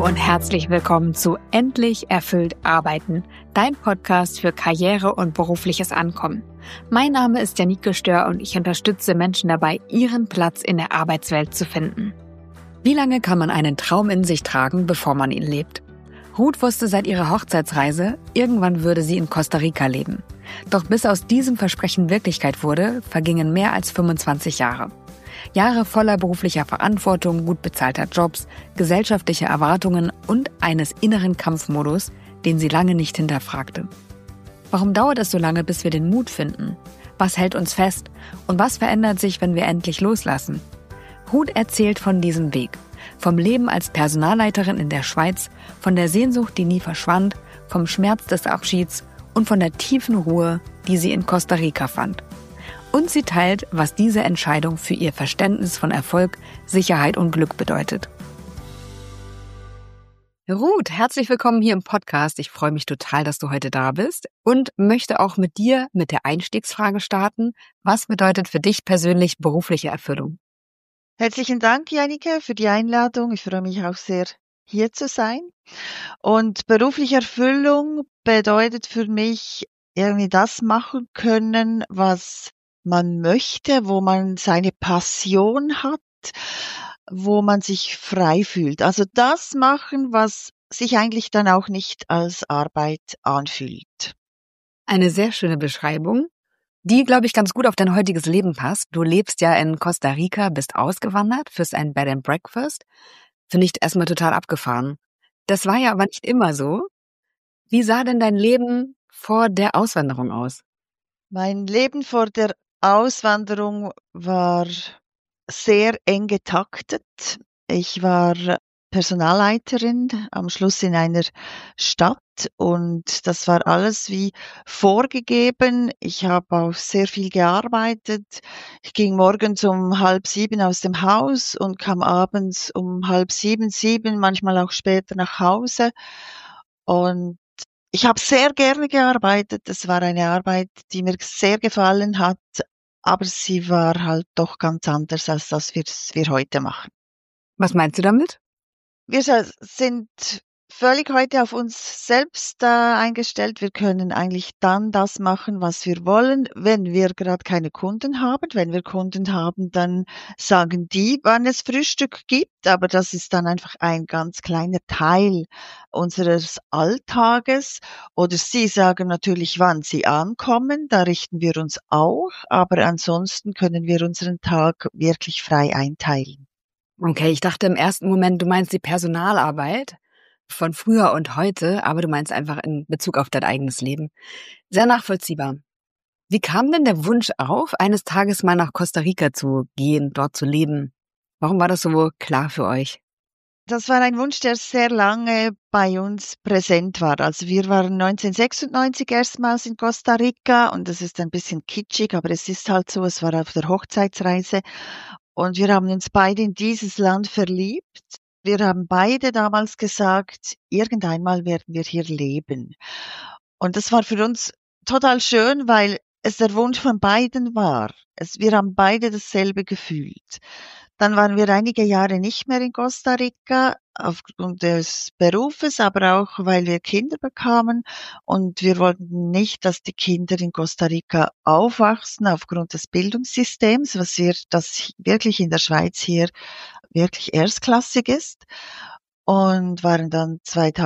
und herzlich willkommen zu Endlich erfüllt arbeiten, dein Podcast für Karriere und berufliches Ankommen. Mein Name ist Janike Stör und ich unterstütze Menschen dabei, ihren Platz in der Arbeitswelt zu finden. Wie lange kann man einen Traum in sich tragen, bevor man ihn lebt? Ruth wusste seit ihrer Hochzeitsreise, irgendwann würde sie in Costa Rica leben. Doch bis aus diesem Versprechen Wirklichkeit wurde, vergingen mehr als 25 Jahre. Jahre voller beruflicher Verantwortung, gut bezahlter Jobs, gesellschaftlicher Erwartungen und eines inneren Kampfmodus, den sie lange nicht hinterfragte. Warum dauert es so lange, bis wir den Mut finden? Was hält uns fest? Und was verändert sich, wenn wir endlich loslassen? Ruth erzählt von diesem Weg. Vom Leben als Personalleiterin in der Schweiz, von der Sehnsucht, die nie verschwand, vom Schmerz des Abschieds und von der tiefen Ruhe, die sie in Costa Rica fand. Und sie teilt, was diese Entscheidung für ihr Verständnis von Erfolg, Sicherheit und Glück bedeutet. Ruth, herzlich willkommen hier im Podcast. Ich freue mich total, dass du heute da bist und möchte auch mit dir mit der Einstiegsfrage starten. Was bedeutet für dich persönlich berufliche Erfüllung? Herzlichen Dank, Janike, für die Einladung. Ich freue mich auch sehr, hier zu sein. Und berufliche Erfüllung bedeutet für mich irgendwie das machen können, was man möchte, wo man seine Passion hat, wo man sich frei fühlt. Also das machen, was sich eigentlich dann auch nicht als Arbeit anfühlt. Eine sehr schöne Beschreibung, die, glaube ich, ganz gut auf dein heutiges Leben passt. Du lebst ja in Costa Rica, bist ausgewandert, führst ein Bed and Breakfast. Finde ich erstmal total abgefahren. Das war ja aber nicht immer so. Wie sah denn dein Leben vor der Auswanderung aus? Mein Leben vor der Auswanderung war sehr eng getaktet. Ich war Personalleiterin am Schluss in einer Stadt und das war alles wie vorgegeben. Ich habe auch sehr viel gearbeitet. Ich ging morgens um 6:30 aus dem Haus und kam abends um 6:30, 7, manchmal auch später nach Hause. Und ich habe sehr gerne gearbeitet. Es war eine Arbeit, die mir sehr gefallen hat, aber sie war halt doch ganz anders als das, was wir heute machen. Was meinst du damit? Wir sind völlig heute auf uns selbst eingestellt. Wir können eigentlich dann das machen, was wir wollen, wenn wir gerade keine Kunden haben. Wenn wir Kunden haben, dann sagen die, wann es Frühstück gibt, aber das ist dann einfach ein ganz kleiner Teil unseres Alltages. Oder sie sagen natürlich, wann sie ankommen, da richten wir uns auch, aber ansonsten können wir unseren Tag wirklich frei einteilen. Okay, ich dachte im ersten Moment, du meinst die Personalarbeit von früher und heute, aber du meinst einfach in Bezug auf dein eigenes Leben. Sehr nachvollziehbar. Wie kam denn der Wunsch auf, eines Tages mal nach Costa Rica zu gehen, dort zu leben? Warum war das so klar für euch? Das war ein Wunsch, der sehr lange bei uns präsent war. Also wir waren 1996 erstmals in Costa Rica und das ist ein bisschen kitschig, aber es ist halt so, es war auf der Hochzeitsreise und wir haben uns beide in dieses Land verliebt. Wir haben beide damals gesagt, irgendeinmal werden wir hier leben. Und das war für uns total schön, weil es der Wunsch von beiden war. Wir haben beide dasselbe gefühlt. Dann waren wir einige Jahre nicht mehr in Costa Rica, aufgrund des Berufes, aber auch, weil wir Kinder bekamen. Und wir wollten nicht, dass die Kinder in Costa Rica aufwachsen, aufgrund des Bildungssystems, das wirklich in der Schweiz hier wirklich erstklassig ist. Und waren dann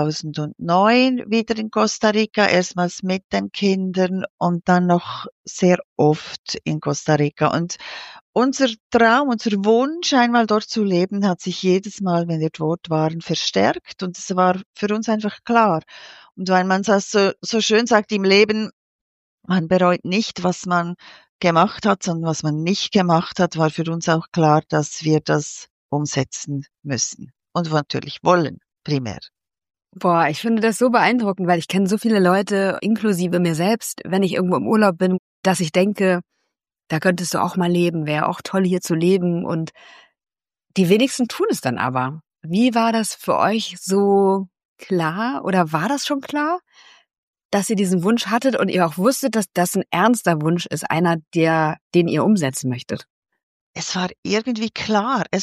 2009 wieder in Costa Rica, erstmals mit den Kindern und dann noch sehr oft in Costa Rica. Und unser Traum, unser Wunsch, einmal dort zu leben, hat sich jedes Mal, wenn wir dort waren, verstärkt. Und es war für uns einfach klar. Und weil man das so schön sagt im Leben, man bereut nicht, was man gemacht hat, sondern was man nicht gemacht hat, war für uns auch klar, dass wir das umsetzen müssen. Und natürlich wollen, primär. Boah, ich finde das so beeindruckend, weil ich kenne so viele Leute, inklusive mir selbst, wenn ich irgendwo im Urlaub bin, dass ich denke, da könntest du auch mal leben, wäre auch toll hier zu leben und die wenigsten tun es dann aber. Wie war das für euch so klar oder war das schon klar, dass ihr diesen Wunsch hattet und ihr auch wusstet, dass das ein ernster Wunsch ist, einer, den ihr umsetzen möchtet? Es war irgendwie klar. Es war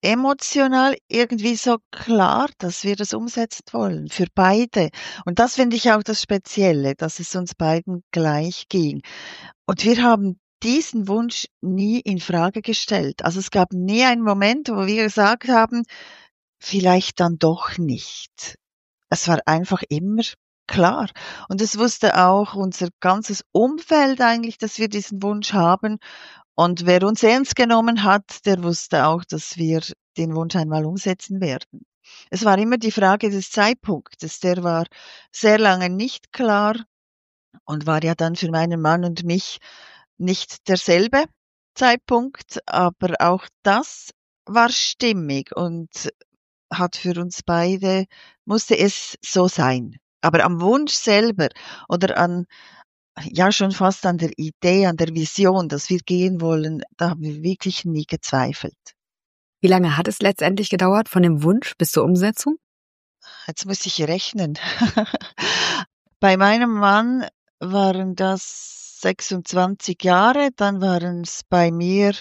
emotional irgendwie so klar, dass wir das umsetzen wollen, für beide. Und das finde ich auch das Spezielle, dass es uns beiden gleich ging. Und wir haben diesen Wunsch nie in Frage gestellt. Also es gab nie einen Moment, wo wir gesagt haben, vielleicht dann doch nicht. Es war einfach immer klar. Und es wusste auch unser ganzes Umfeld eigentlich, dass wir diesen Wunsch haben. Und wer uns ernst genommen hat, der wusste auch, dass wir den Wunsch einmal umsetzen werden. Es war immer die Frage des Zeitpunktes. Der war sehr lange nicht klar und war ja dann für meinen Mann und mich nicht derselbe Zeitpunkt, aber auch das war stimmig und hat für uns beide, musste es so sein. Aber am Wunsch selber oder an, ja, schon fast an der Idee, an der Vision, dass wir gehen wollen, da haben wir wirklich nie gezweifelt. Wie lange hat es letztendlich gedauert von dem Wunsch bis zur Umsetzung? Jetzt muss ich rechnen. Bei meinem Mann waren das 26 Jahre, dann waren es bei mir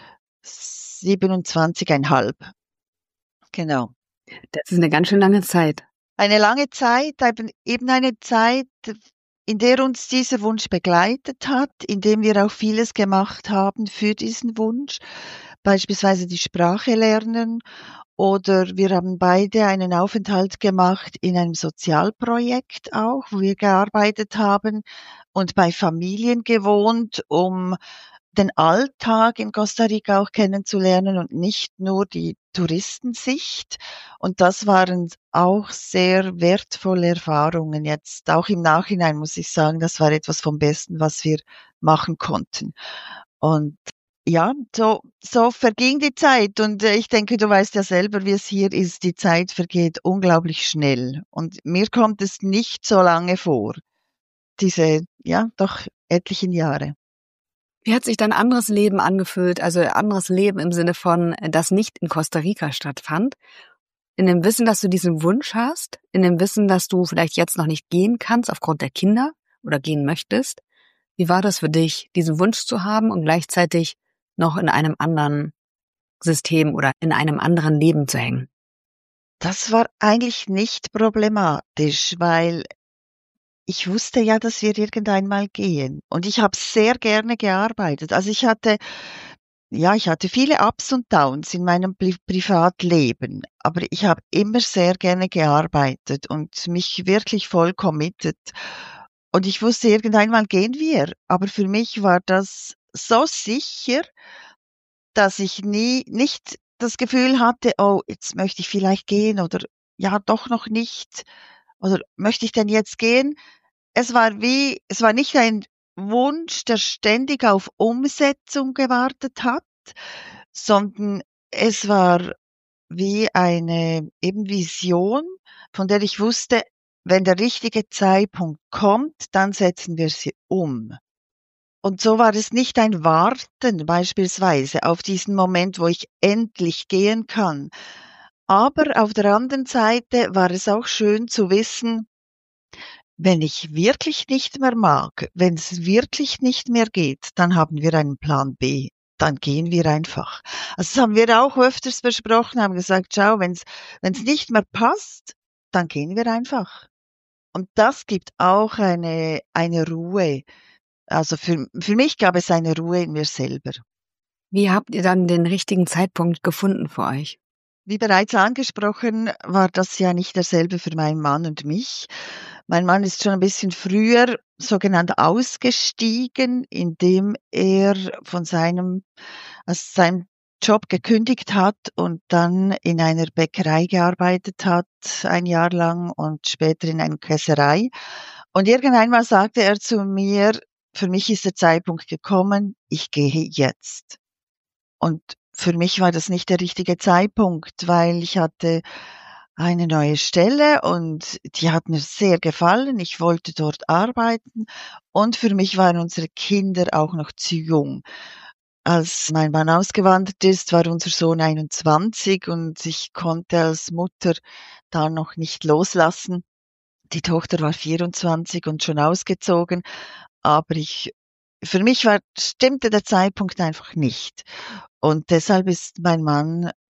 27,5. Genau. Das ist eine ganz schön lange Zeit. Eine lange Zeit, eben eine Zeit, in der uns dieser Wunsch begleitet hat, in dem wir auch vieles gemacht haben für diesen Wunsch, beispielsweise die Sprache lernen, oder wir haben beide einen Aufenthalt gemacht in einem Sozialprojekt auch, wo wir gearbeitet haben und bei Familien gewohnt, um den Alltag in Costa Rica auch kennenzulernen und nicht nur die Touristensicht. Und das waren auch sehr wertvolle Erfahrungen. Jetzt auch im Nachhinein muss ich sagen, das war etwas vom Besten, was wir machen konnten. Und ja, so verging die Zeit. Und ich denke, du weißt ja selber, wie es hier ist. Die Zeit vergeht unglaublich schnell. Und mir kommt es nicht so lange vor. Diese, ja, doch etlichen Jahre. Wie hat sich dein anderes Leben angefühlt, also anderes Leben im Sinne von, das nicht in Costa Rica stattfand? In dem Wissen, dass du diesen Wunsch hast, in dem Wissen, dass du vielleicht jetzt noch nicht gehen kannst aufgrund der Kinder oder gehen möchtest. Wie war das für dich, diesen Wunsch zu haben und gleichzeitig noch in einem anderen System oder in einem anderen Leben zu hängen? Das war eigentlich nicht problematisch, weil ich wusste ja, dass wir irgendeinmal gehen. Und ich habe sehr gerne gearbeitet. Also ich hatte viele Ups und Downs in meinem Privatleben, aber ich habe immer sehr gerne gearbeitet und mich wirklich voll committed. Und ich wusste, irgendeinmal gehen wir. Aber für mich war das so sicher, dass ich nicht das Gefühl hatte, oh, jetzt möchte ich vielleicht gehen oder ja, doch noch nicht. Oder möchte ich denn jetzt gehen? Es war nicht ein Wunsch, der ständig auf Umsetzung gewartet hat, sondern es war wie eine eben Vision, von der ich wusste, wenn der richtige Zeitpunkt kommt, dann setzen wir sie um. Und so war es nicht ein Warten beispielsweise auf diesen Moment, wo ich endlich gehen kann. Aber auf der anderen Seite war es auch schön zu wissen, wenn ich wirklich nicht mehr mag, wenn es wirklich nicht mehr geht, dann haben wir einen Plan B. Dann gehen wir einfach. Also das haben wir auch öfters besprochen, haben gesagt, schau, wenn's nicht mehr passt, dann gehen wir einfach. Und das gibt auch eine Ruhe. Also für mich gab es eine Ruhe in mir selber. Wie habt ihr dann den richtigen Zeitpunkt gefunden für euch? Wie bereits angesprochen, war das ja nicht derselbe für meinen Mann und mich. Mein Mann ist schon ein bisschen früher sogenannt ausgestiegen, indem er aus seinem Job gekündigt hat und dann in einer Bäckerei gearbeitet hat, ein Jahr lang und später in einer Käserei. Und irgendeinmal sagte er zu mir, für mich ist der Zeitpunkt gekommen, ich gehe jetzt. Und für mich war das nicht der richtige Zeitpunkt, weil ich hatte eine neue Stelle und die hat mir sehr gefallen. Ich wollte dort arbeiten und für mich waren unsere Kinder auch noch zu jung. Als mein Mann ausgewandert ist, war unser Sohn 21 und ich konnte als Mutter da noch nicht loslassen. Die Tochter war 24 und schon ausgezogen, aber für mich stimmte der Zeitpunkt einfach nicht. Und deshalb ist mein Mann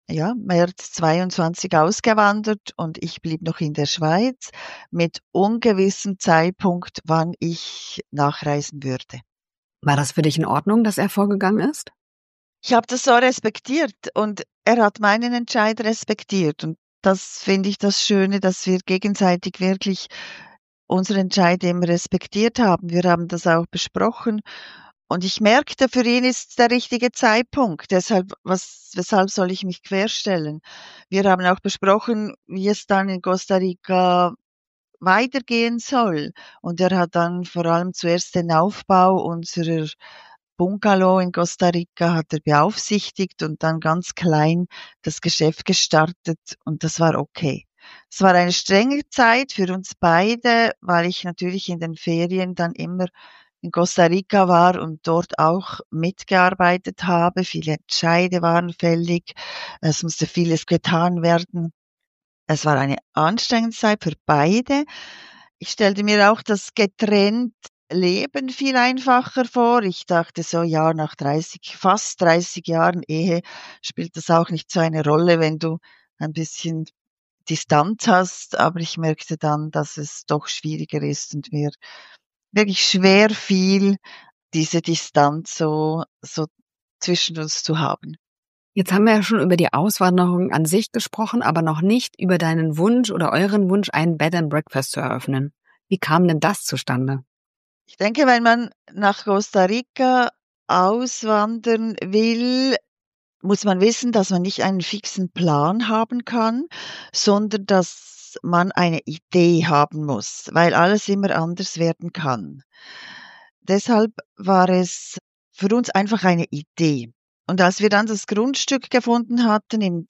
März 22 ausgewandert und ich blieb noch in der Schweiz mit ungewissem Zeitpunkt, wann ich nachreisen würde. War das für dich in Ordnung, dass er vorgegangen ist? Ich habe das so respektiert und er hat meinen Entscheid respektiert und das finde ich das Schöne, dass wir gegenseitig wirklich unsere Entscheid immer respektiert haben. Wir haben das auch besprochen und ich merkte, für ihn ist der richtige Zeitpunkt. Deshalb, weshalb soll ich mich querstellen? Wir haben auch besprochen, wie es dann in Costa Rica weitergehen soll. Und er hat dann vor allem zuerst den Aufbau unserer Bungalow in Costa Rica hat er beaufsichtigt und dann ganz klein das Geschäft gestartet und das war okay. Es war eine strenge Zeit für uns beide, weil ich natürlich in den Ferien dann immer in Costa Rica war und dort auch mitgearbeitet habe. Viele Entscheide waren fällig. Es musste vieles getan werden. Es war eine anstrengende Zeit für beide. Ich stellte mir auch das getrennt Leben viel einfacher vor. Ich dachte so, ja, nach fast 30 Jahren Ehe spielt das auch nicht so eine Rolle, wenn du ein bisschen Distanz hast. Aber ich merkte dann, dass es doch schwieriger ist und mir wirklich schwer fiel, diese Distanz so zwischen uns zu haben. Jetzt haben wir ja schon über die Auswanderung an sich gesprochen, aber noch nicht über deinen Wunsch oder euren Wunsch, ein Bed and Breakfast zu eröffnen. Wie kam denn das zustande? Ich denke, wenn man nach Costa Rica auswandern will, muss man wissen, dass man nicht einen fixen Plan haben kann, sondern dass man eine Idee haben muss, weil alles immer anders werden kann. Deshalb war es für uns einfach eine Idee. Und als wir dann das Grundstück gefunden hatten im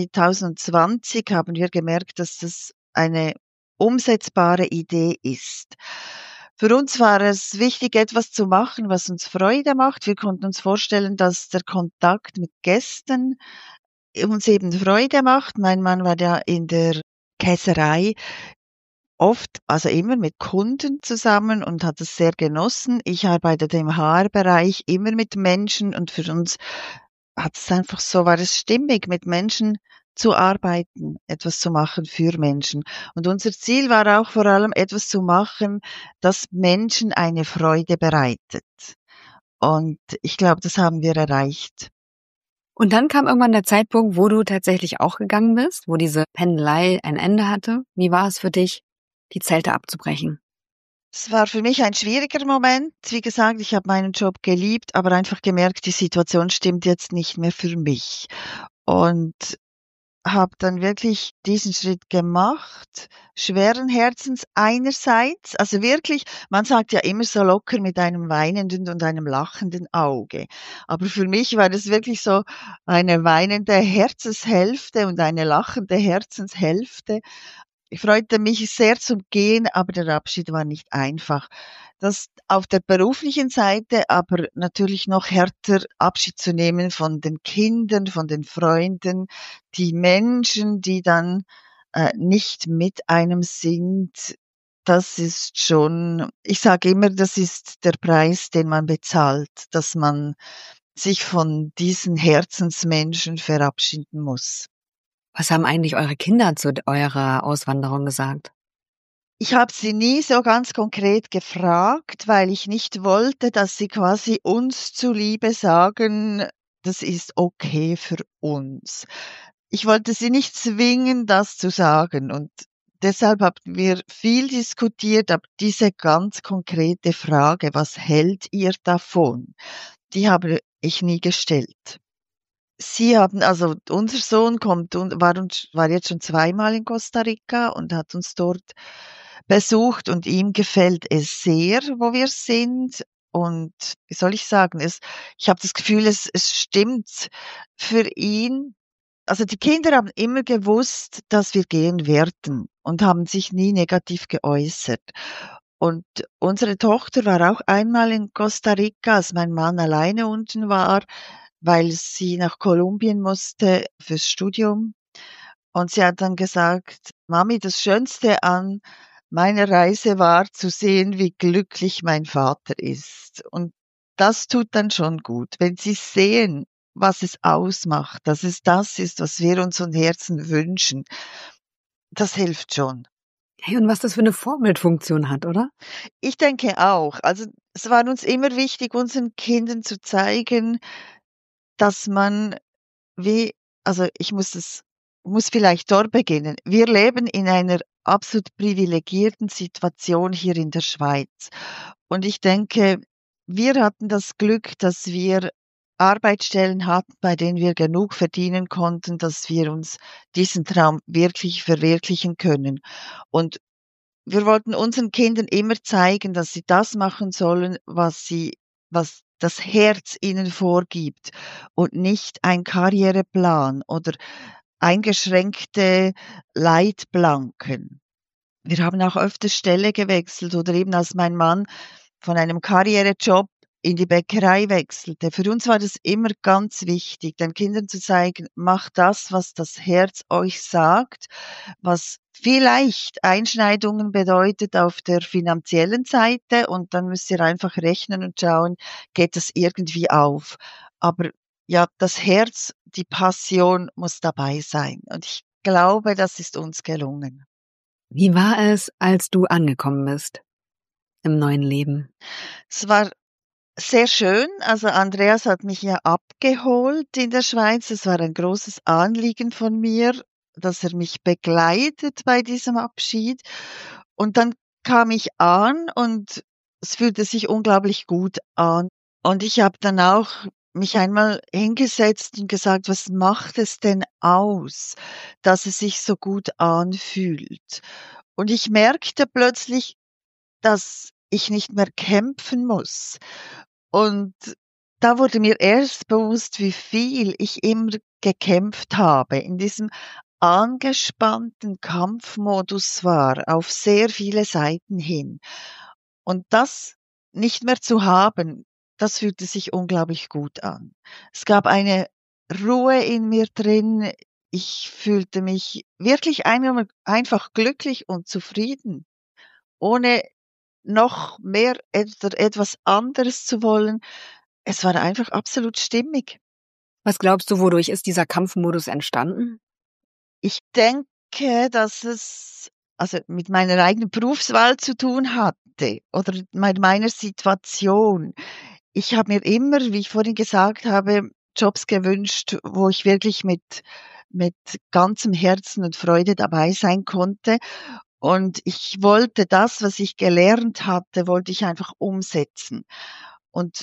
2020, haben wir gemerkt, dass das eine umsetzbare Idee ist. Für uns war es wichtig, etwas zu machen, was uns Freude macht. Wir konnten uns vorstellen, dass der Kontakt mit Gästen uns eben Freude macht. Mein Mann war ja in der Käserei oft, also immer mit Kunden zusammen und hat es sehr genossen. Ich arbeitete im HR-Bereich immer mit Menschen und für uns war es stimmig, mit Menschen zu arbeiten, etwas zu machen für Menschen. Und unser Ziel war auch vor allem etwas zu machen, das Menschen eine Freude bereitet. Und ich glaube, das haben wir erreicht. Und dann kam irgendwann der Zeitpunkt, wo du tatsächlich auch gegangen bist, wo diese Pendelei ein Ende hatte. Wie war es für dich, die Zelte abzubrechen? Es war für mich ein schwieriger Moment. Wie gesagt, ich habe meinen Job geliebt, aber einfach gemerkt, die Situation stimmt jetzt nicht mehr für mich. Und habe dann wirklich diesen Schritt gemacht, schweren Herzens einerseits, also wirklich, man sagt ja immer so locker mit einem weinenden und einem lachenden Auge. Aber für mich war das wirklich so eine weinende Herzenshälfte und eine lachende Herzenshälfte. Ich freute mich sehr zum Gehen, aber der Abschied war nicht einfach. Das auf der beruflichen Seite aber natürlich noch härter Abschied zu nehmen von den Kindern, von den Freunden, die Menschen, die dann nicht mit einem sind. Das ist schon, ich sage immer, das ist der Preis, den man bezahlt, dass man sich von diesen Herzensmenschen verabschieden muss. Was haben eigentlich eure Kinder zu eurer Auswanderung gesagt? Ich habe sie nie so ganz konkret gefragt, weil ich nicht wollte, dass sie quasi uns zuliebe sagen, das ist okay für uns. Ich wollte sie nicht zwingen, das zu sagen und deshalb haben wir viel diskutiert, aber diese ganz konkrete Frage, was hält ihr davon? Die habe ich nie gestellt. Sie haben also unser Sohn kommt und war jetzt schon zweimal in Costa Rica und hat uns dort besucht und ihm gefällt es sehr, wo wir sind. Und wie soll ich sagen, ich habe das Gefühl, es stimmt für ihn. Also die Kinder haben immer gewusst, dass wir gehen werden und haben sich nie negativ geäußert. Und unsere Tochter war auch einmal in Costa Rica, als mein Mann alleine unten war, weil sie nach Kolumbien musste fürs Studium. Und sie hat dann gesagt: „Mami, das Schönste an meiner Reise war zu sehen, wie glücklich mein Vater ist.“ Und das tut dann schon gut, wenn sie sehen, was es ausmacht, dass es das ist, was wir uns von Herzen wünschen. Das hilft schon. Hey, und was das für eine Vorbildfunktion hat, oder? Ich denke auch. Also, es war uns immer wichtig, unseren Kindern zu zeigen, dass man wie also, muss vielleicht dort beginnen. Wir leben in einer absolut privilegierten Situation hier in der Schweiz. Und ich denke, wir hatten das Glück, dass wir Arbeitsstellen hatten, bei denen wir genug verdienen konnten, dass wir uns diesen Traum wirklich verwirklichen können. Und wir wollten unseren Kindern immer zeigen, dass sie das machen sollen, was das Herz ihnen vorgibt und nicht ein Karriereplan oder eingeschränkte Leitplanken. Wir haben auch öfters Stelle gewechselt oder eben als mein Mann von einem Karrierejob in die Bäckerei wechselte. Für uns war das immer ganz wichtig, den Kindern zu zeigen, macht das, was das Herz euch sagt, was vielleicht Einschneidungen bedeutet auf der finanziellen Seite und dann müsst ihr einfach rechnen und schauen, geht das irgendwie auf. Aber ja, das Herz, die Passion muss dabei sein und ich glaube, das ist uns gelungen. Wie war es, als du angekommen bist im neuen Leben? Es war sehr schön. Also, Andreas hat mich ja abgeholt in der Schweiz. Es war ein großes Anliegen von mir, dass er mich begleitet bei diesem Abschied. Und dann kam ich an und es fühlte sich unglaublich gut an. Und ich habe dann auch mich einmal hingesetzt und gesagt: „Was macht es denn aus, dass es sich so gut anfühlt?“ Und ich merkte plötzlich, dass ich nicht mehr kämpfen muss. Und da wurde mir erst bewusst, wie viel ich immer gekämpft habe, in diesem angespannten Kampfmodus war, auf sehr viele Seiten hin. Und das nicht mehr zu haben, das fühlte sich unglaublich gut an. Es gab eine Ruhe in mir drin. Ich fühlte mich wirklich einfach glücklich und zufrieden, ohne noch mehr oder etwas anderes zu wollen. Es war einfach absolut stimmig. Was glaubst du, wodurch ist dieser Kampfmodus entstanden? Ich denke, dass es also mit meiner eigenen Berufswahl zu tun hatte oder mit meiner Situation. Ich habe mir immer, wie ich vorhin gesagt habe, Jobs gewünscht, wo ich wirklich mit ganzem Herzen und Freude dabei sein konnte. Und ich wollte das, was ich gelernt hatte, wollte ich einfach umsetzen. Und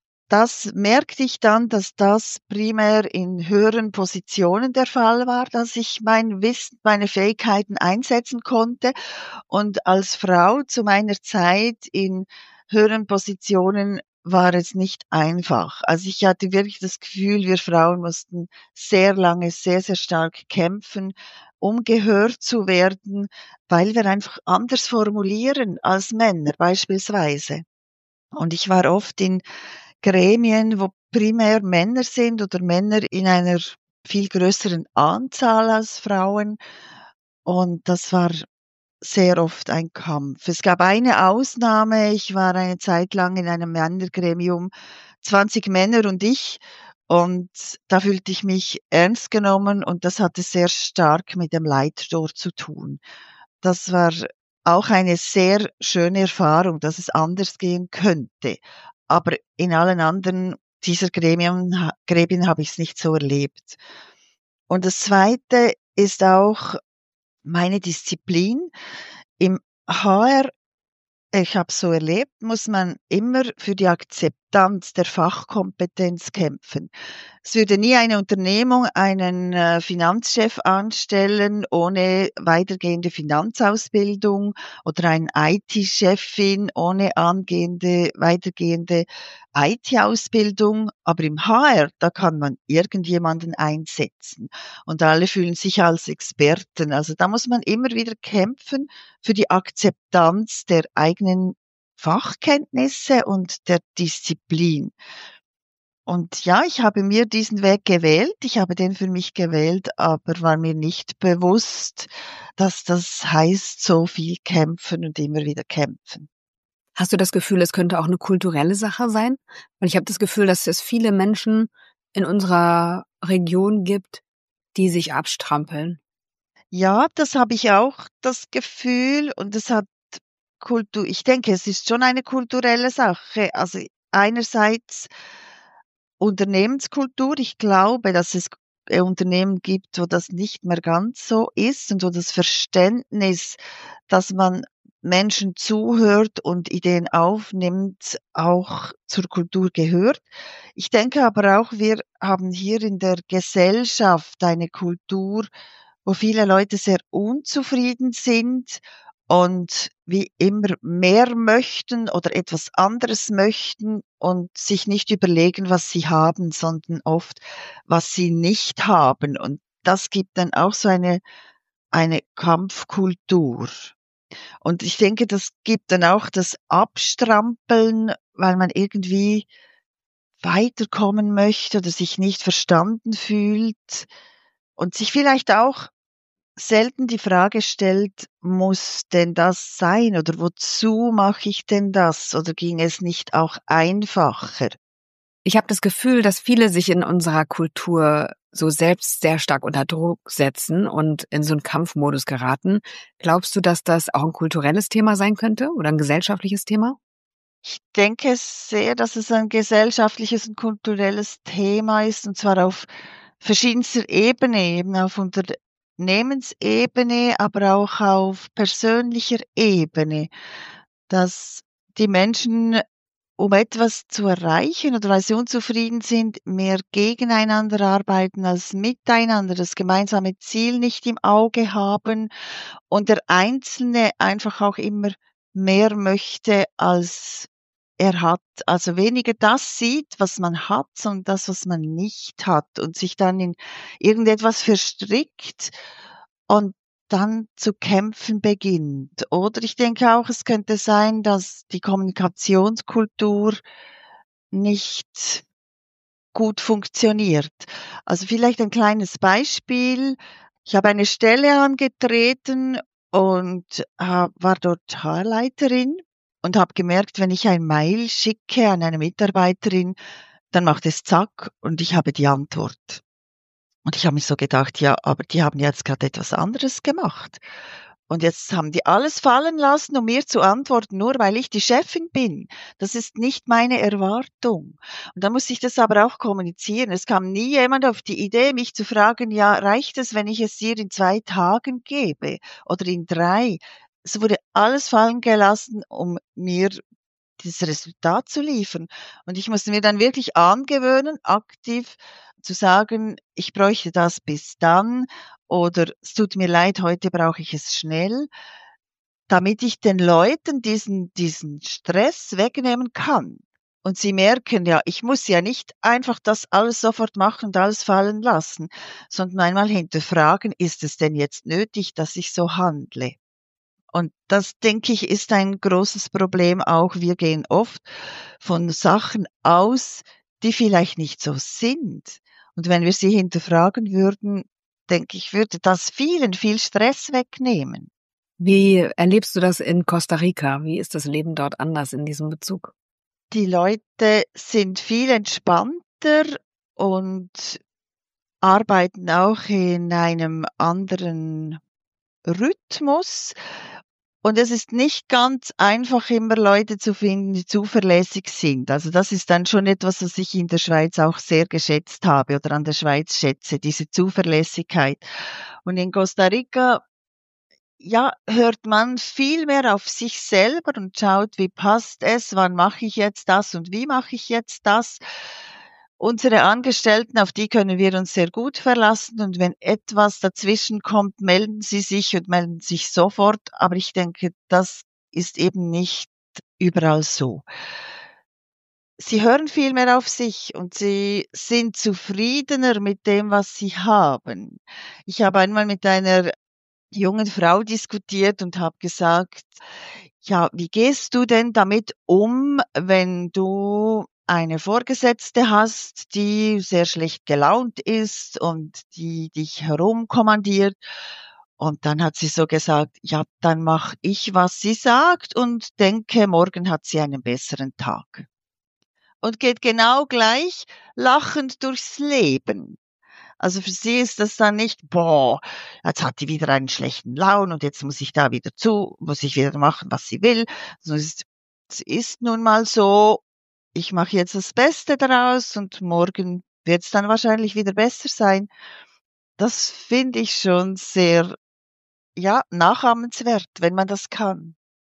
das merkte ich dann, dass das primär in höheren Positionen der Fall war, dass ich mein Wissen, meine Fähigkeiten einsetzen konnte. Und als Frau zu meiner Zeit in höheren Positionen war es nicht einfach. Also ich hatte wirklich das Gefühl, wir Frauen mussten sehr lange, sehr, sehr stark kämpfen, um gehört zu werden, weil wir einfach anders formulieren als Männer beispielsweise. Und ich war oft in Gremien, wo primär Männer sind oder Männer in einer viel größeren Anzahl als Frauen. Und das war sehr oft ein Kampf. Es gab eine Ausnahme. Ich war eine Zeit lang in einem Männergremium, 20 Männer und ich. Und da fühlte ich mich ernst genommen und das hatte sehr stark mit dem Leiter dort zu tun. Das war auch eine sehr schöne Erfahrung, dass es anders gehen könnte. Aber in allen anderen dieser Gremien habe ich es nicht so erlebt. Und das Zweite ist auch meine Disziplin. Im HR, ich habe es so erlebt, muss man immer für die Akzeptanz der Fachkompetenz kämpfen. Es würde nie eine Unternehmung einen Finanzchef anstellen ohne weitergehende Finanzausbildung oder eine IT-Chefin ohne weitergehende IT-Ausbildung. Aber im HR, da kann man irgendjemanden einsetzen und alle fühlen sich als Experten. Also da muss man immer wieder kämpfen für die Akzeptanz der eigenen Fachkenntnisse und der Disziplin. Und ja, ich habe mir diesen Weg gewählt. Ich habe den für mich gewählt, aber war mir nicht bewusst, dass das heißt, so viel kämpfen und immer wieder kämpfen. Hast du das Gefühl, es könnte auch eine kulturelle Sache sein? Weil ich habe das Gefühl, dass es viele Menschen in unserer Region gibt, die sich abstrampeln? Ja, das habe ich auch das Gefühl und es hat ich denke, es ist schon eine kulturelle Sache. Also einerseits Unternehmenskultur. Ich glaube, dass es Unternehmen gibt, wo das nicht mehr ganz so ist und wo das Verständnis, dass man Menschen zuhört und Ideen aufnimmt, auch zur Kultur gehört. Ich denke aber auch, wir haben hier in der Gesellschaft eine Kultur, wo viele Leute sehr unzufrieden sind und wie immer mehr möchten oder etwas anderes möchten und sich nicht überlegen, was sie haben, sondern oft, was sie nicht haben. Und das gibt dann auch so eine Kampfkultur. Und ich denke, das gibt dann auch das Abstrampeln, weil man irgendwie weiterkommen möchte oder sich nicht verstanden fühlt und sich vielleicht auch selten die Frage stellt: „Muss denn das sein oder wozu mache ich denn das oder ging es nicht auch einfacher?“ Ich habe das Gefühl, dass viele sich in unserer Kultur so selbst sehr stark unter Druck setzen und in so einen Kampfmodus geraten. Glaubst du, dass das auch ein kulturelles Thema sein könnte oder ein gesellschaftliches Thema? Ich denke sehr, dass es ein gesellschaftliches und kulturelles Thema ist, und zwar auf verschiedenster Ebene, eben auf Unternehmensebene, aber auch auf persönlicher Ebene, dass die Menschen, um etwas zu erreichen oder weil sie unzufrieden sind, mehr gegeneinander arbeiten als miteinander, das gemeinsame Ziel nicht im Auge haben und der Einzelne einfach auch immer mehr möchte, als er hat. Also weniger das sieht, was man hat, sondern das, was man nicht hat und sich dann in irgendetwas verstrickt und dann zu kämpfen beginnt. Oder ich denke auch, es könnte sein, dass die Kommunikationskultur nicht gut funktioniert. Also vielleicht ein kleines Beispiel. Ich habe eine Stelle angetreten und war dort HR-Leiterin und habe gemerkt, wenn ich ein Mail schicke an eine Mitarbeiterin, dann macht es zack und ich habe die Antwort. Und ich habe mir so gedacht, ja, aber die haben jetzt gerade etwas anderes gemacht. Und jetzt haben die alles fallen lassen, um mir zu antworten, nur weil ich die Chefin bin. Das ist nicht meine Erwartung. Und da muss ich das aber auch kommunizieren. Es kam nie jemand auf die Idee, mich zu fragen, ja, reicht es, wenn ich es dir in 2 Tagen gebe oder in 3? Es wurde alles fallen gelassen, um mir dieses Resultat zu liefern. Und ich musste mir dann wirklich angewöhnen, aktiv zu sagen: „Ich bräuchte das bis dann“ oder „Es tut mir leid, heute brauche ich es schnell“, damit ich den Leuten diesen Stress wegnehmen kann. Und sie merken, ja, ich muss ja nicht einfach das alles sofort machen und alles fallen lassen, sondern einmal hinterfragen: „Ist es denn jetzt nötig, dass ich so handle?“ Und das, denke ich, ist ein großes Problem auch. Wir gehen oft von Sachen aus, die vielleicht nicht so sind. Und wenn wir sie hinterfragen würden, denke ich, würde das vielen viel Stress wegnehmen. Wie erlebst du das in Costa Rica? Wie ist das Leben dort anders in diesem Bezug? Die Leute sind viel entspannter und arbeiten auch in einem anderen Rhythmus. Und es ist nicht ganz einfach, immer Leute zu finden, die zuverlässig sind. Also das ist dann schon etwas, was ich in der Schweiz auch sehr geschätzt habe oder an der Schweiz schätze, diese Zuverlässigkeit. Und in Costa Rica, ja, hört man viel mehr auf sich selber und schaut, wie passt es, wann mache ich jetzt das und wie mache ich jetzt das. Unsere Angestellten, auf die können wir uns sehr gut verlassen und wenn etwas dazwischen kommt, melden sie sich und melden sich sofort. Aber ich denke, das ist eben nicht überall so. Sie hören viel mehr auf sich und sie sind zufriedener mit dem, was sie haben. Ich habe einmal mit einer jungen Frau diskutiert und habe gesagt: „Ja, wie gehst du denn damit um, wenn du eine Vorgesetzte hast, die sehr schlecht gelaunt ist und die dich herumkommandiert?“ Und dann hat sie so gesagt: „Ja, dann mache ich, was sie sagt und denke, morgen hat sie einen besseren Tag.“ und geht genau gleich lachend durchs Leben. Also für sie ist das dann nicht, boah, jetzt hat die wieder einen schlechten Laune und jetzt muss ich da wieder muss ich wieder machen, was sie will. Also es ist nun mal so, ich mache jetzt das Beste daraus und morgen wird es dann wahrscheinlich wieder besser sein. Das finde ich schon sehr, ja, nachahmenswert, wenn man das kann.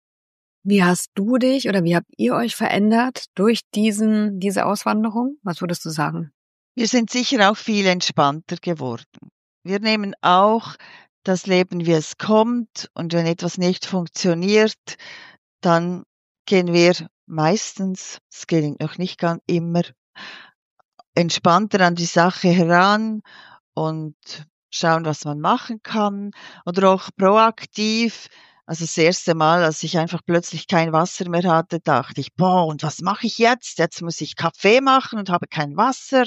Wie hast du dich oder wie habt ihr euch verändert durch diese Auswanderung? Was würdest du sagen? Wir sind sicher auch viel entspannter geworden. Wir nehmen auch das Leben, wie es kommt, und wenn etwas nicht funktioniert, dann gehen wir meistens, es gelingt noch nicht ganz immer, entspannter an die Sache heran und schauen, was man machen kann oder auch proaktiv. Also das erste Mal, als ich einfach plötzlich kein Wasser mehr hatte, dachte ich: „Boah, und was mache ich jetzt? Jetzt muss ich Kaffee machen und habe kein Wasser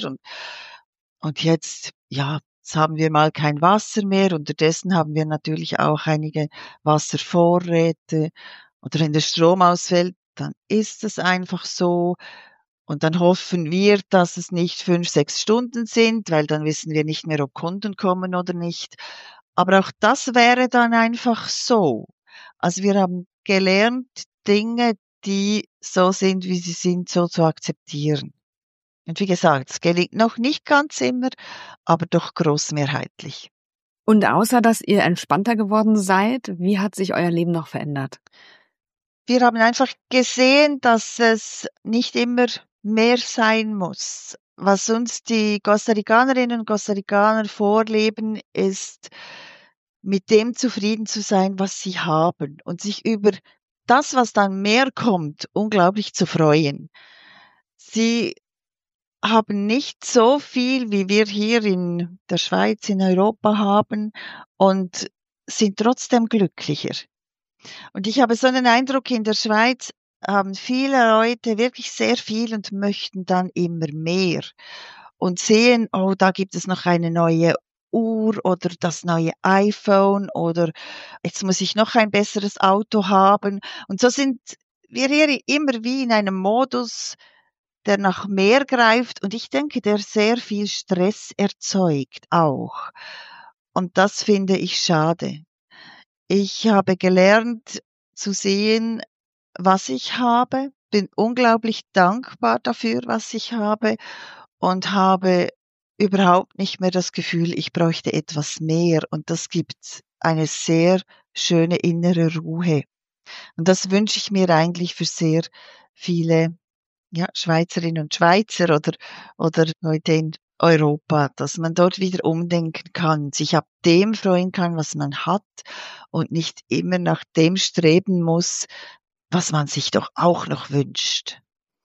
und jetzt, ja, jetzt haben wir mal kein Wasser mehr. Unterdessen haben wir natürlich auch einige Wasservorräte oder wenn der Strom ausfällt, dann ist es einfach so. Und dann hoffen wir, dass es nicht 5, 6 Stunden sind, weil dann wissen wir nicht mehr, ob Kunden kommen oder nicht. Aber auch das wäre dann einfach so. Also wir haben gelernt, Dinge, die so sind, wie sie sind, so zu akzeptieren. Und wie gesagt, es gelingt noch nicht ganz immer, aber doch großmehrheitlich. Und außer dass ihr entspannter geworden seid, wie hat sich euer Leben noch verändert? Wir haben einfach gesehen, dass es nicht immer mehr sein muss. Was uns die Costa Ricanerinnen und Costa Ricaner vorleben, ist, mit dem zufrieden zu sein, was sie haben und sich über das, was dann mehr kommt, unglaublich zu freuen. Sie haben nicht so viel, wie wir hier in der Schweiz, in Europa haben und sind trotzdem glücklicher. Und ich habe so einen Eindruck, in der Schweiz haben viele Leute wirklich sehr viel und möchten dann immer mehr und sehen, oh, da gibt es noch eine neue Uhr oder das neue iPhone oder jetzt muss ich noch ein besseres Auto haben. Und so sind wir hier immer wie in einem Modus, der nach mehr greift und ich denke, der sehr viel Stress erzeugt auch. Und das finde ich schade. Ich habe gelernt zu sehen, was ich habe, bin unglaublich dankbar dafür, was ich habe und habe überhaupt nicht mehr das Gefühl, ich bräuchte etwas mehr und das gibt eine sehr schöne innere Ruhe. Und das wünsche ich mir eigentlich für sehr viele, ja, Schweizerinnen und Schweizer oder Leute in Europa, dass man dort wieder umdenken kann, sich ab dem freuen kann, was man hat und nicht immer nach dem streben muss, was man sich doch auch noch wünscht.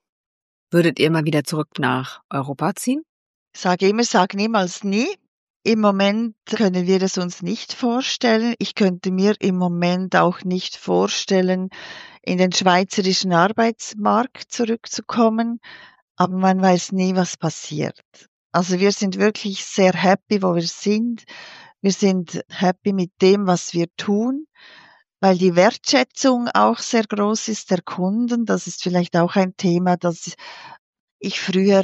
Würdet ihr mal wieder zurück nach Europa ziehen? Ich sage immer, sag niemals nie. Im Moment können wir es uns nicht vorstellen. Ich könnte mir im Moment auch nicht vorstellen, in den schweizerischen Arbeitsmarkt zurückzukommen, aber man weiß nie, was passiert. Also wir sind wirklich sehr happy, wo wir sind. Wir sind happy mit dem, was wir tun, weil die Wertschätzung auch sehr groß ist der Kunden. Das ist vielleicht auch ein Thema, das ich früher,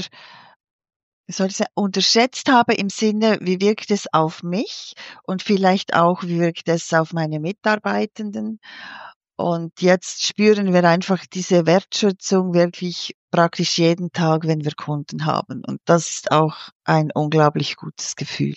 wie soll ich sagen, unterschätzt habe im Sinne, wie wirkt es auf mich und vielleicht auch, wie wirkt es auf meine Mitarbeitenden. Und jetzt spüren wir einfach diese Wertschätzung wirklich praktisch jeden Tag, wenn wir Kunden haben. Und das ist auch ein unglaublich gutes Gefühl.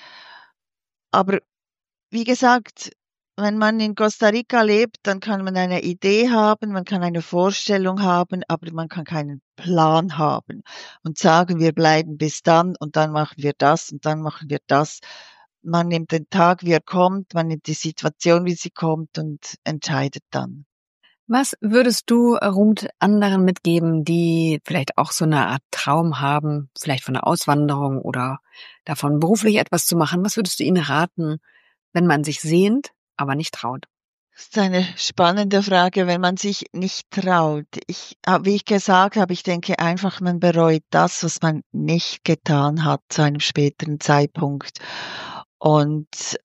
Aber wie gesagt, wenn man in Costa Rica lebt, dann kann man eine Idee haben, man kann eine Vorstellung haben, aber man kann keinen Plan haben und sagen, wir bleiben bis dann und dann machen wir das und dann machen wir das. Man nimmt den Tag, wie er kommt, man nimmt die Situation, wie sie kommt und entscheidet dann. Was würdest du Ruth anderen mitgeben, die vielleicht auch so eine Art Traum haben, vielleicht von der Auswanderung oder davon beruflich etwas zu machen? Was würdest du ihnen raten, wenn man sich sehnt, aber nicht traut? Das ist eine spannende Frage, wenn man sich nicht traut. Wie ich gesagt habe, ich denke einfach, man bereut das, was man nicht getan hat zu einem späteren Zeitpunkt. Und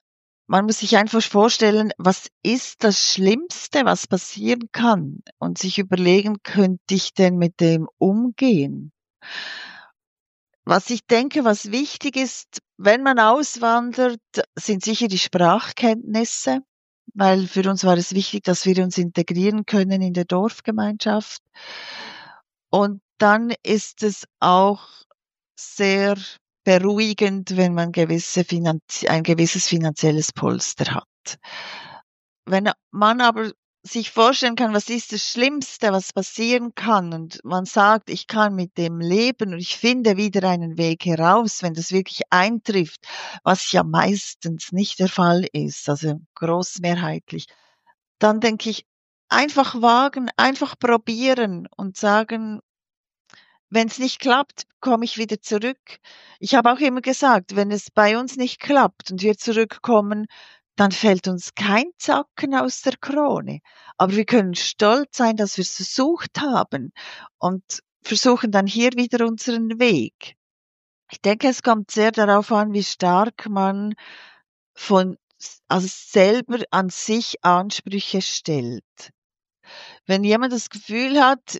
man muss sich einfach vorstellen, was ist das Schlimmste, was passieren kann? Und sich überlegen, könnte ich denn mit dem umgehen? Was ich denke, was wichtig ist, wenn man auswandert, sind sicher die Sprachkenntnisse, weil für uns war es wichtig, dass wir uns integrieren können in der Dorfgemeinschaft. Und dann ist es auch sehr beruhigend, wenn man ein gewisses finanzielles Polster hat. Wenn man aber sich vorstellen kann, was ist das Schlimmste, was passieren kann, und man sagt, ich kann mit dem leben und ich finde wieder einen Weg heraus, wenn das wirklich eintrifft, was ja meistens nicht der Fall ist, also großmehrheitlich, dann denke ich, einfach wagen, einfach probieren und sagen, wenn es nicht klappt, komme ich wieder zurück. Ich habe auch immer gesagt, wenn es bei uns nicht klappt und wir zurückkommen, dann fällt uns kein Zacken aus der Krone. Aber wir können stolz sein, dass wir es versucht haben und versuchen dann hier wieder unseren Weg. Ich denke, es kommt sehr darauf an, wie stark man also selber an sich Ansprüche stellt. Wenn jemand das Gefühl hat,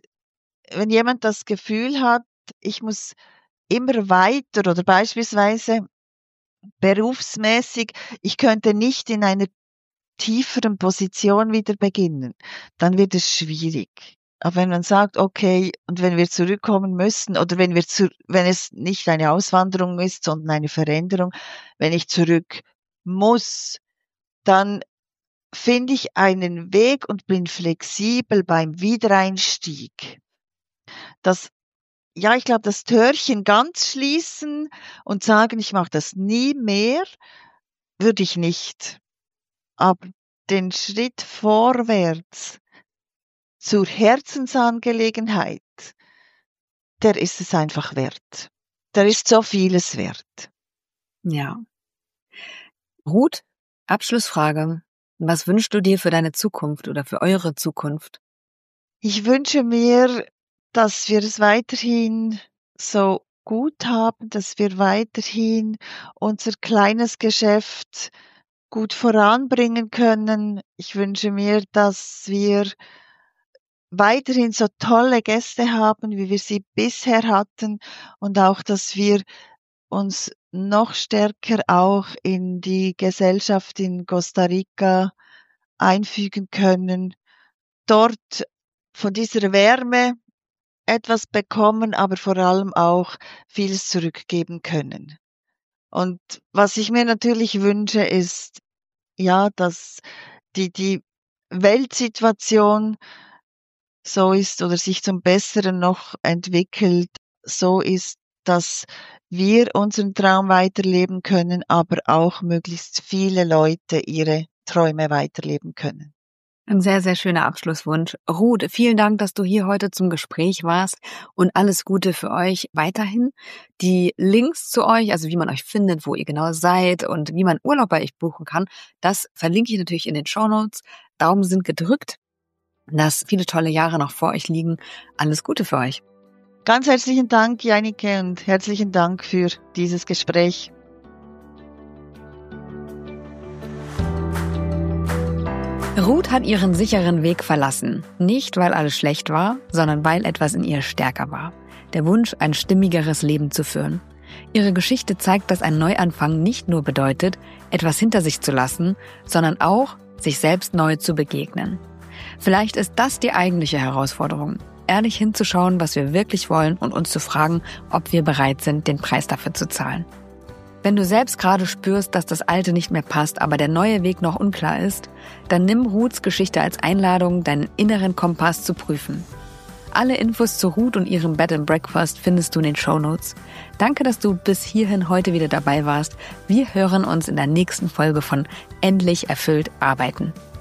ich muss immer weiter oder beispielsweise berufsmäßig, ich könnte nicht in einer tieferen Position wieder beginnen, dann wird es schwierig. Aber wenn man sagt, okay, und wenn wir zurückkommen müssen oder wenn es nicht eine Auswanderung ist, sondern eine Veränderung, wenn ich zurück muss, dann finde ich einen Weg und bin flexibel beim Wiedereinstieg. Ich glaube, das Türchen ganz schließen und sagen, ich mache das nie mehr, würde ich nicht. Aber den Schritt vorwärts zur Herzensangelegenheit, der ist es einfach wert. Der ist so vieles wert. Ja. Ruth, Abschlussfrage. Was wünschst du dir für deine Zukunft oder für eure Zukunft? Ich wünsche mir, dass wir es weiterhin so gut haben, dass wir weiterhin unser kleines Geschäft gut voranbringen können. Ich wünsche mir, dass wir weiterhin so tolle Gäste haben, wie wir sie bisher hatten, und auch, dass wir uns noch stärker auch in die Gesellschaft in Costa Rica einfügen können, dort von dieser Wärme etwas bekommen, aber vor allem auch vieles zurückgeben können. Und was ich mir natürlich wünsche, ist, ja, dass die Weltsituation so ist oder sich zum Besseren noch entwickelt, so ist, dass wir unseren Traum weiterleben können, aber auch möglichst viele Leute ihre Träume weiterleben können. Ein sehr, sehr schöner Abschlusswunsch. Ruth, vielen Dank, dass du hier heute zum Gespräch warst und alles Gute für euch weiterhin. Die Links zu euch, also wie man euch findet, wo ihr genau seid und wie man Urlaub bei euch buchen kann, das verlinke ich natürlich in den Shownotes. Daumen sind gedrückt, dass viele tolle Jahre noch vor euch liegen. Alles Gute für euch. Ganz herzlichen Dank, Jannike, und herzlichen Dank für dieses Gespräch. Ruth hat ihren sicheren Weg verlassen. Nicht, weil alles schlecht war, sondern weil etwas in ihr stärker war. Der Wunsch, ein stimmigeres Leben zu führen. Ihre Geschichte zeigt, dass ein Neuanfang nicht nur bedeutet, etwas hinter sich zu lassen, sondern auch, sich selbst neu zu begegnen. Vielleicht ist das die eigentliche Herausforderung. Ehrlich hinzuschauen, was wir wirklich wollen und uns zu fragen, ob wir bereit sind, den Preis dafür zu zahlen. Wenn du selbst gerade spürst, dass das Alte nicht mehr passt, aber der neue Weg noch unklar ist, dann nimm Ruths Geschichte als Einladung, deinen inneren Kompass zu prüfen. Alle Infos zu Ruth und ihrem Bed and Breakfast findest du in den Shownotes. Danke, dass du bis hierhin heute wieder dabei warst. Wir hören uns in der nächsten Folge von Endlich erfüllt arbeiten.